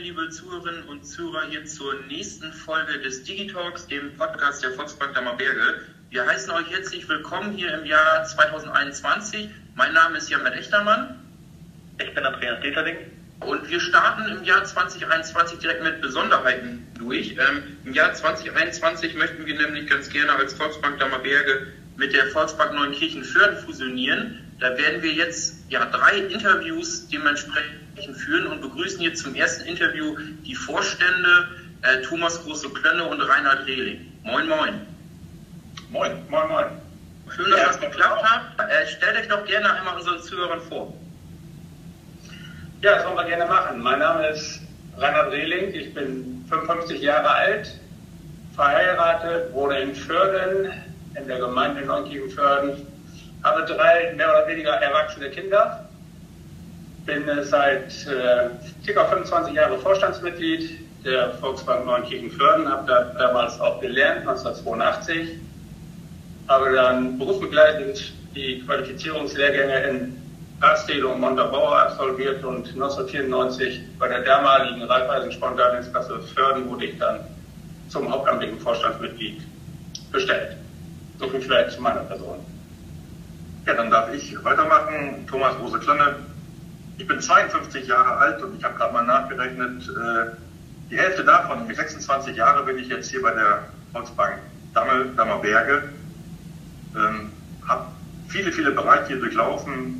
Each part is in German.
liebe Zuhörerinnen und Zuhörer, hier zur nächsten Folge des Digitalks, dem Podcast der Volksbank Dammerberge. Wir heißen euch herzlich willkommen hier im Jahr 2021. Mein Name ist Jan Echtermann. Ich bin Andreas Deterling. Und wir starten im Jahr 2021 direkt mit Besonderheiten durch. Im Jahr 2021 möchten wir nämlich ganz gerne als Volksbank Dammerberge mit der Volksbank Neunkirchen-Vörden fusionieren. Da werden wir jetzt 3 Interviews dementsprechend führen und begrüßen jetzt zum ersten Interview die Vorstände Thomas Große-Klönne und Reinhard Rehling. Moin, moin. Moin, moin, moin. Schön, dass das geklappt hat. Stellt euch doch gerne einmal unseren Zuhörern vor. Ja, das wollen wir gerne machen. Mein Name ist Reinhard Rehling, ich bin 55 Jahre alt, verheiratet, wohne in Vörden, in der Gemeinde Neunkirchen-Vörden, habe 3 mehr oder weniger erwachsene Kinder, bin seit ca. 25 Jahren Vorstandsmitglied der Volksbank Neunkirchen-Vörden, habe da damals auch gelernt, 1982, habe dann berufsbegleitend die Qualifizierungslehrgänge in Rastede und Montabaur absolviert und 1994 bei der damaligen Raiffeisen-Spardarlehenskasse Vörden wurde ich dann zum hauptamtlichen Vorstandsmitglied bestellt. So viel vielleicht zu meiner Person. Ja, dann darf ich weitermachen. Thomas Große-Klönne. Ich bin 52 Jahre alt und ich habe gerade mal nachgerechnet, die Hälfte davon, nämlich 26 Jahre, bin ich jetzt hier bei der Volksbank Dammerberge. Habe viele Bereiche hier durchlaufen.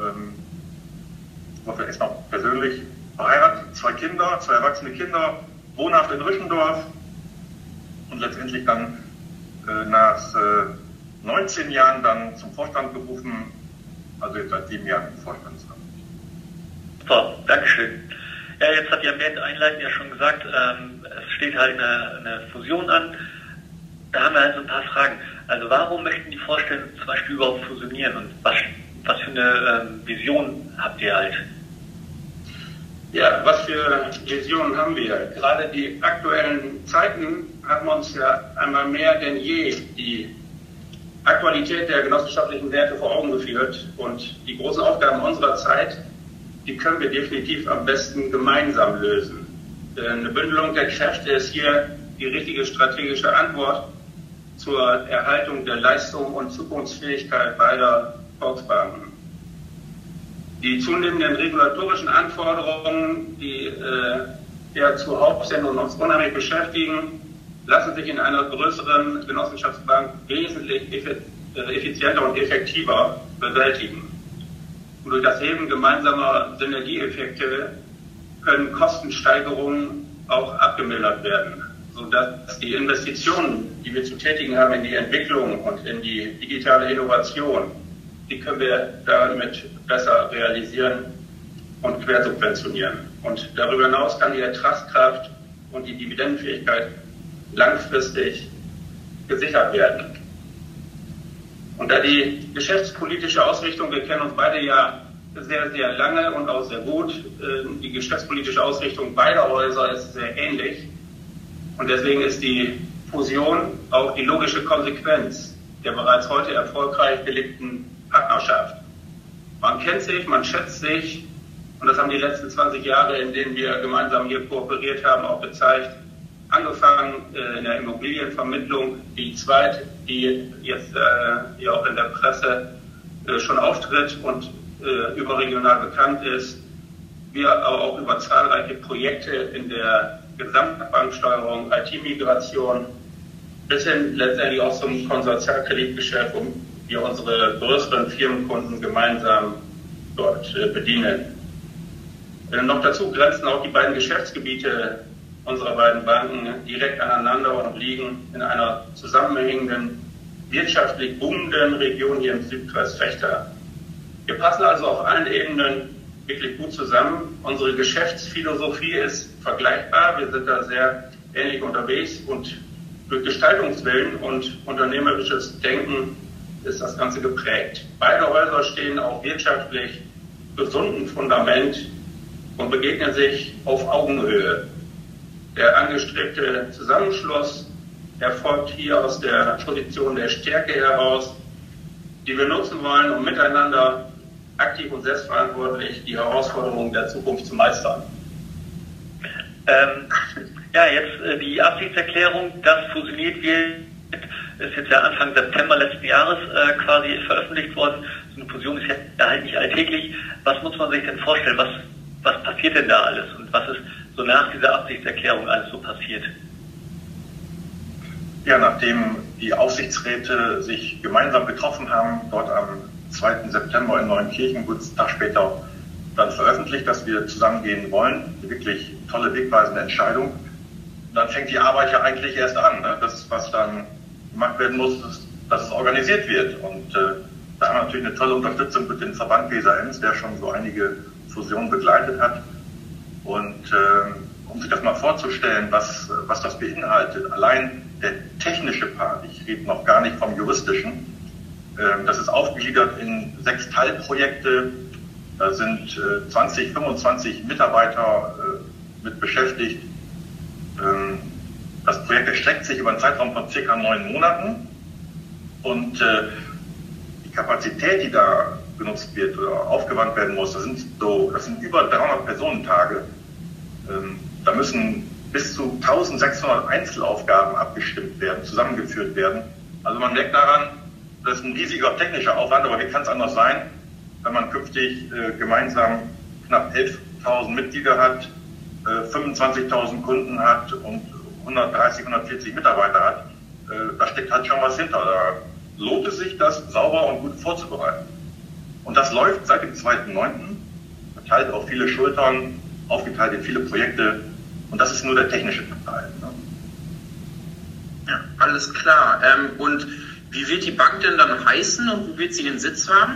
Erstmal persönlich verheiratet, 2 Kinder, 2 erwachsene Kinder, wohnhaft in Rüschendorf und letztendlich dann nach 19 Jahren dann zum Vorstand berufen, also jetzt seit 7 Jahren im Vorstandsamt. Super, Dankeschön. Ja, jetzt hat Jan Bernd einleitend ja schon gesagt, es steht halt eine Fusion an. Da haben wir halt so ein paar Fragen. Also warum möchten die Vorstände zum Beispiel überhaupt fusionieren und was für eine Vision habt ihr halt? Ja, was für Visionen haben wir? Gerade die aktuellen Zeiten haben uns ja einmal mehr denn je die Aktualität der genossenschaftlichen Werte vor Augen geführt. Und die großen Aufgaben unserer Zeit, die können wir definitiv am besten gemeinsam lösen. Eine Bündelung der Kräfte ist hier die richtige strategische Antwort zur Erhaltung der Leistung und Zukunftsfähigkeit beider Volksbanken. Die zunehmenden regulatorischen Anforderungen, die zuhauf sind und uns unheimlich beschäftigen, lassen sich in einer größeren Genossenschaftsbank wesentlich effizienter und effektiver bewältigen. Und durch das Heben gemeinsamer Synergieeffekte können Kostensteigerungen auch abgemildert werden, sodass die Investitionen, die wir zu tätigen haben in die Entwicklung und in die digitale Innovation, die können wir damit besser realisieren und quersubventionieren. Und darüber hinaus kann die Ertragskraft und die Dividendenfähigkeit langfristig gesichert werden. Und da die geschäftspolitische Ausrichtung, wir kennen uns beide ja sehr, sehr lange und auch sehr gut, die geschäftspolitische Ausrichtung beider Häuser ist sehr ähnlich. Und deswegen ist die Fusion auch die logische Konsequenz der bereits heute erfolgreich gelebten Partnerschaft. Man kennt sich, man schätzt sich und das haben die letzten 20 Jahre, in denen wir gemeinsam hier kooperiert haben, auch gezeigt. Angefangen in der Immobilienvermittlung, die zweite, die jetzt hier auch in der Presse schon auftritt und überregional bekannt ist. Wir aber auch über zahlreiche Projekte in der Gesamtbanksteuerung, IT-Migration bis hin letztendlich auch zum Konsortialkreditgeschäft, um wir unsere größeren Firmenkunden gemeinsam dort bedienen. Noch dazu grenzen auch die beiden Geschäftsgebiete unserer beiden Banken direkt aneinander und liegen in einer zusammenhängenden, wirtschaftlich boomenden Region hier im Südkreis Vechta. Wir passen also auf allen Ebenen wirklich gut zusammen. Unsere Geschäftsphilosophie ist vergleichbar. Wir sind da sehr ähnlich unterwegs und durch Gestaltungswillen und unternehmerisches Denken ist das Ganze geprägt. Beide Häuser stehen auf wirtschaftlich gesundem Fundament und begegnen sich auf Augenhöhe. Der angestrebte Zusammenschluss erfolgt hier aus der Position der Stärke heraus, die wir nutzen wollen, um miteinander aktiv und selbstverantwortlich die Herausforderungen der Zukunft zu meistern. Ja, jetzt die Absichtserklärung, dass fusioniert wird, ist jetzt ja Anfang September letzten Jahres quasi veröffentlicht worden. So eine Fusion ist ja halt nicht alltäglich. Was muss man sich denn vorstellen? Was passiert denn da alles? Und was ist so nach dieser Absichtserklärung alles so passiert? Ja, nachdem die Aufsichtsräte sich gemeinsam getroffen haben, dort am 2. September in Neunkirchen, kurz Tag später dann veröffentlicht, dass wir zusammengehen wollen. Eine wirklich tolle, wegweisende Entscheidung. Und dann fängt die Arbeit ja eigentlich erst an. Ne? Das, was dann gemacht werden muss, ist, dass es organisiert wird. Und da haben wir natürlich eine tolle Unterstützung mit dem Verband Weser-Ems, der schon so einige Fusionen begleitet hat. Und um sich das mal vorzustellen, was das beinhaltet, allein der technische Part, ich rede noch gar nicht vom juristischen, das ist aufgegliedert in 6 Teilprojekte. Da sind 20, 25 Mitarbeiter mit beschäftigt. Das Projekt erstreckt sich über einen Zeitraum von ca. 9 Monaten. Und die Kapazität, die da genutzt wird oder aufgewandt werden muss, das sind über 300 Personentage. Da müssen bis zu 1600 Einzelaufgaben abgestimmt werden, zusammengeführt werden. Also man merkt daran, das ist ein riesiger technischer Aufwand, aber wie kann es anders sein, wenn man künftig gemeinsam knapp 11.000 Mitglieder hat, 25.000 Kunden hat und 130, 140 Mitarbeiter hat, da steckt halt schon was hinter. Da lohnt es sich, das sauber und gut vorzubereiten. Und das läuft seit dem 2.9., verteilt auf viele Schultern, aufgeteilt in viele Projekte. Und das ist nur der technische Teil. Ne? Ja, alles klar. Und wie wird die Bank denn dann heißen und wo wird sie ihren Sitz haben?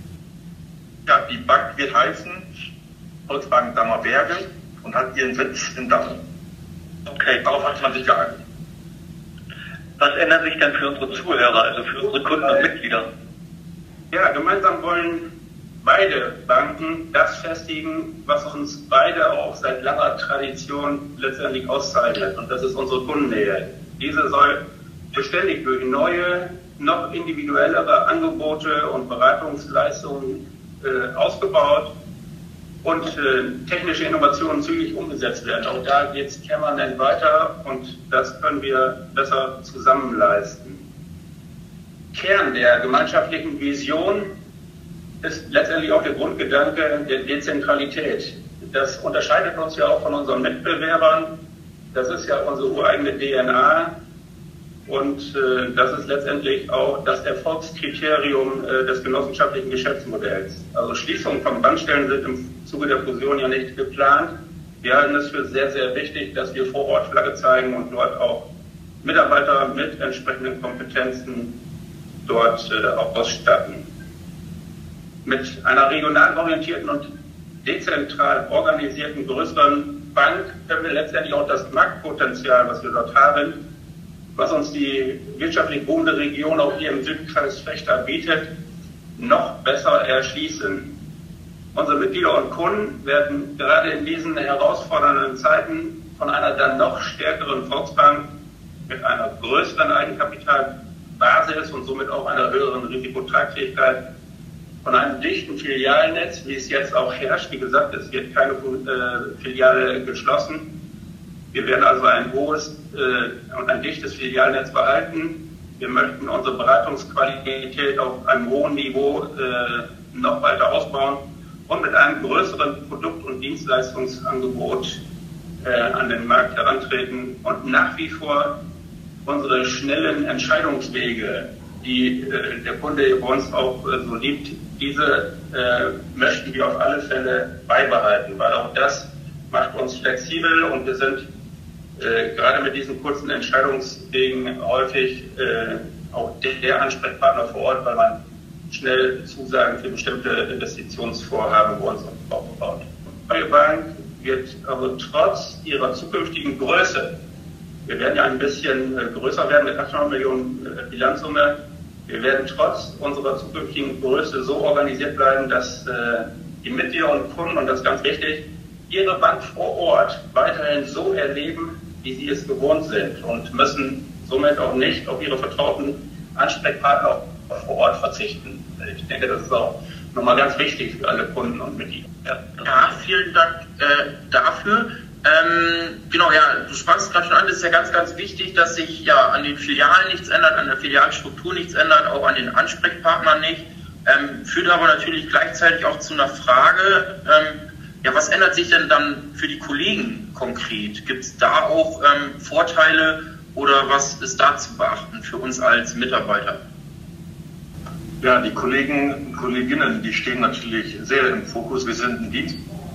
Ja, die Bank wird heißen Volksbank Dammerberge und hat ihren Sitz in Damme. Okay. Darauf hat man sich geeinigt. Was ändert sich dann für unsere Zuhörer, also für unsere Kunden und Mitglieder? Ja, gemeinsam wollen beide Banken das festigen, was uns beide auch seit langer Tradition letztendlich auszeichnet. Und das ist unsere Kundennähe. Diese soll beständig durch neue, noch individuellere Angebote und Beratungsleistungen ausgebaut und technische Innovationen zügig umgesetzt werden. Auch da geht es permanent weiter und das können wir besser zusammen leisten. Kern der gemeinschaftlichen Vision ist letztendlich auch der Grundgedanke der Dezentralität. Das unterscheidet uns ja auch von unseren Mitbewerbern. Das ist ja unsere ureigene DNA. Und das ist letztendlich auch das Erfolgskriterium des genossenschaftlichen Geschäftsmodells. Also Schließungen von Bankstellen sind im Zuge der Fusion ja nicht geplant. Wir halten es für sehr, sehr wichtig, dass wir vor Ort Flagge zeigen und dort auch Mitarbeiter mit entsprechenden Kompetenzen dort auch ausstatten. Mit einer regional orientierten und dezentral organisierten größeren Bank können wir letztendlich auch das Marktpotenzial, was wir dort haben, was uns die wirtschaftlich boomende Region auch hier im Südkreis Vechta bietet, noch besser erschließen. Unsere Mitglieder und Kunden werden gerade in diesen herausfordernden Zeiten von einer dann noch stärkeren Volksbank mit einer größeren Eigenkapitalbasis und somit auch einer höheren Risikotragfähigkeit, von einem dichten Filialnetz, wie es jetzt auch herrscht. Wie gesagt, es wird keine Filiale geschlossen. Wir werden also ein hohes und ein dichtes Filialnetz behalten. Wir möchten unsere Beratungsqualität auf einem hohen Niveau noch weiter ausbauen und mit einem größeren Produkt- und Dienstleistungsangebot an den Markt herantreten und nach wie vor unsere schnellen Entscheidungswege, die der Kunde bei uns auch so liebt, diese möchten wir auf alle Fälle beibehalten, weil auch das macht uns flexibel und wir sind gerade mit diesen kurzen Entscheidungswegen häufig auch der Ansprechpartner vor Ort, weil man schnell Zusagen für bestimmte Investitionsvorhaben bei uns aufbaut. Die Neue Bank wird also trotz ihrer zukünftigen Größe, wir werden ja ein bisschen größer werden mit 800 Millionen Bilanzsumme, wir werden trotz unserer zukünftigen Größe so organisiert bleiben, dass die Mitglieder und Kunden, und das ist ganz wichtig, ihre Bank vor Ort weiterhin so erleben, wie sie es gewohnt sind und müssen somit auch nicht auf ihre vertrauten Ansprechpartner vor Ort verzichten. Ich denke, das ist auch nochmal ganz wichtig für alle Kunden und Mitglieder. Ja, vielen Dank dafür. Genau, ja, du sprachst es gerade schon an, das ist ja ganz, ganz wichtig, dass sich ja an den Filialen nichts ändert, an der Filialstruktur nichts ändert, auch an den Ansprechpartnern nicht. Führt aber natürlich gleichzeitig auch zu einer Frage, ja, was ändert sich denn dann für die Kollegen konkret? Gibt es da auch Vorteile oder was ist da zu beachten für uns als Mitarbeiter? Ja, die Kollegen und Kolleginnen, die stehen natürlich sehr im Fokus. Wir sind ein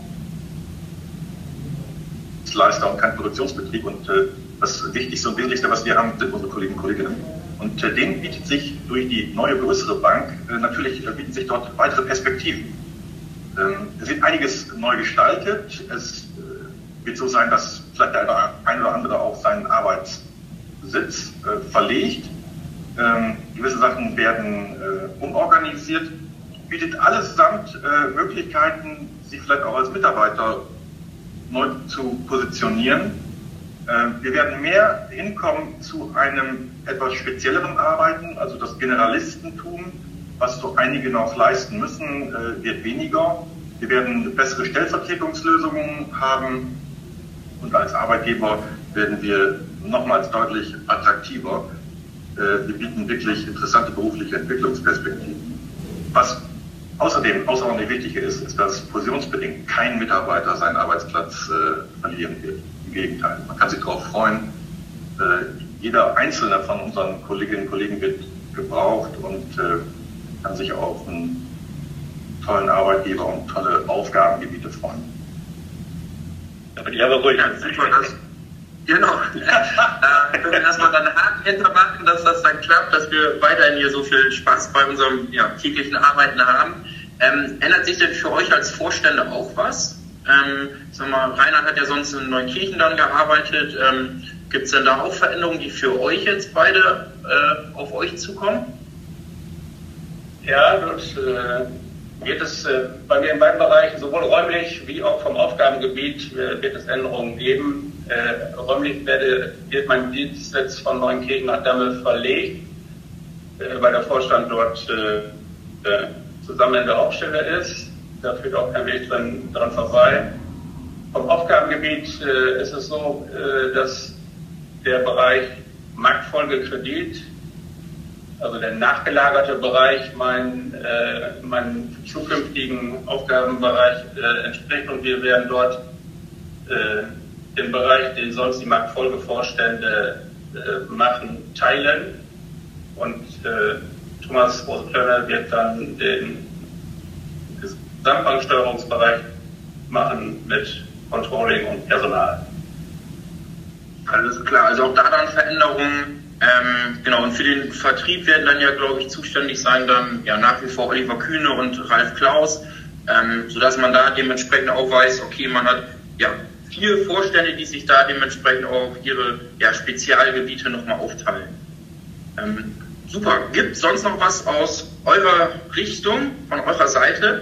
Dienstleister und kein Produktionsbetrieb und das Wichtigste und Wesentlichste, was wir haben, sind unsere Kollegen und Kolleginnen. Und denen bietet sich durch die neue größere Bank natürlich bieten sich dort weitere Perspektiven. Es wird einiges neu gestaltet. Es wird so sein, dass vielleicht der ein oder andere auch seinen Arbeitssitz verlegt. Gewisse Sachen werden umorganisiert. Bietet allesamt Möglichkeiten, sich vielleicht auch als Mitarbeiter neu zu positionieren. Wir werden mehr hinkommen zu einem etwas spezielleren Arbeiten, also das Generalistentum, was so einige noch leisten müssen, wird weniger. Wir werden bessere Stellvertretungslösungen haben und als Arbeitgeber werden wir nochmals deutlich attraktiver. Wir bieten wirklich interessante berufliche Entwicklungsperspektiven. Was außerdem außerordentlich wichtig ist, ist, dass fusionsbedingt kein Mitarbeiter seinen Arbeitsplatz verlieren wird. Im Gegenteil, man kann sich darauf freuen. Jeder einzelne von unseren Kolleginnen und Kollegen wird gebraucht und kann sich auf einen tollen Arbeitgeber und tolle Aufgabengebiete freuen. Aber die haben wir ruhig. Genau. Können wir erstmal dann einen Haken hintermachen, dass das dann klappt, dass wir weiterhin hier so viel Spaß bei unserem täglichen Arbeiten haben. Ändert sich denn für euch als Vorstände auch was? Sag mal, Reinhard hat ja sonst in Neunkirchen dann gearbeitet. Gibt es denn da auch Veränderungen, die für euch jetzt beide auf euch zukommen? Ja, dort wird es bei mir in beiden Bereichen sowohl räumlich wie auch vom Aufgabengebiet wird es Änderungen geben. Räumlich wird mein Dienstsitz von Neunkirchen nach Damme verlegt, weil der Vorstand dort zusammen in der Hauptstelle ist. Da führt auch kein Weg dran vorbei. Vom Aufgabengebiet ist es so, dass der Bereich Marktfolgekredit, also der nachgelagerte Bereich, meinen zukünftigen Aufgabenbereich entspricht und wir werden dort den Bereich, den sonst die Marktfolgevorstände machen, teilen und Thomas Rose-Klönne wird dann den Gesamtbanksteuerungsbereich machen mit Controlling und Personal. Alles klar, also auch da dann Veränderungen. Genau, und für den Vertrieb werden dann ja, glaube ich, zuständig sein dann nach wie vor Oliver Kühne und Ralf Klaus, sodass man da dementsprechend auch weiß, okay, man hat 4 Vorstände, die sich da dementsprechend auch ihre Spezialgebiete nochmal aufteilen. Super. Gibt es sonst noch was aus eurer Richtung, von eurer Seite?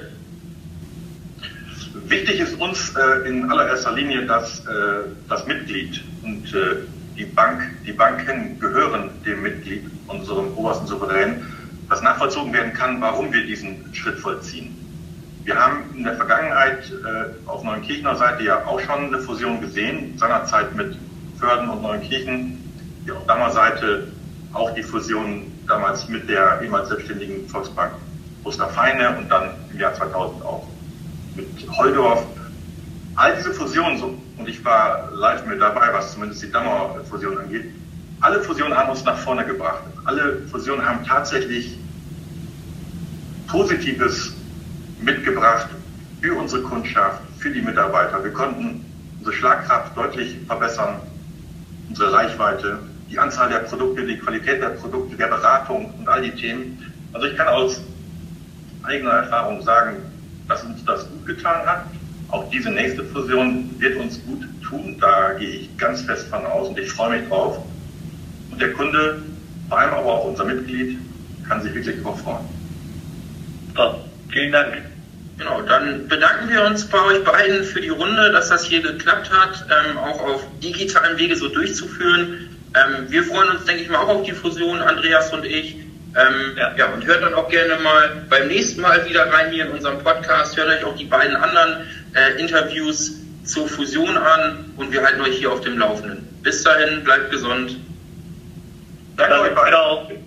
Wichtig ist uns in allererster Linie, dass das Mitglied und die Banken gehören dem Mitglied, unserem obersten Souverän, dass nachvollzogen werden kann, warum wir diesen Schritt vollziehen. Wir haben in der Vergangenheit auf Neunkirchener Seite ja auch schon eine Fusion gesehen, seinerzeit mit Vörden und Neunkirchen. Auf Dammer Seite auch die Fusion damals mit der ehemals selbstständigen Volksbank Gustav Heine und dann im Jahr 2000 auch mit Holdorf. All diese Fusionen, und ich war live mit dabei, was zumindest die Dammer Fusion angeht, alle Fusionen haben uns nach vorne gebracht. Alle Fusionen haben tatsächlich Positives mitgebracht für unsere Kundschaft, für die Mitarbeiter. Wir konnten unsere Schlagkraft deutlich verbessern, unsere Reichweite, die Anzahl der Produkte, die Qualität der Produkte, der Beratung und all die Themen. Also ich kann aus eigener Erfahrung sagen, dass uns das gut getan hat. Auch diese nächste Fusion wird uns gut tun, da gehe ich ganz fest von aus und ich freue mich drauf. Und der Kunde, vor allem aber auch unser Mitglied, kann sich wirklich drauf freuen. So, vielen Dank. Genau, dann bedanken wir uns bei euch beiden für die Runde, dass das hier geklappt hat, auch auf digitalem Wege so durchzuführen. Wir freuen uns, denke ich mal, auch auf die Fusion, Andreas und ich. Und hört dann auch gerne mal beim nächsten Mal wieder rein hier in unserem Podcast. Hört euch auch die beiden anderen Interviews zur Fusion an und wir halten euch hier auf dem Laufenden. Bis dahin, bleibt gesund. Danke euch beiden. Ciao.